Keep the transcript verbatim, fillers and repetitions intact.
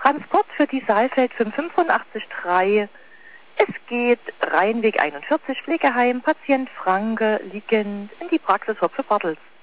Transport für die Saalfeld fünf acht fünf drei. Es geht Rheinweg einundvierzig, Pflegeheim, Patient Franke, liegend in die Praxis Hopfe-Bartels.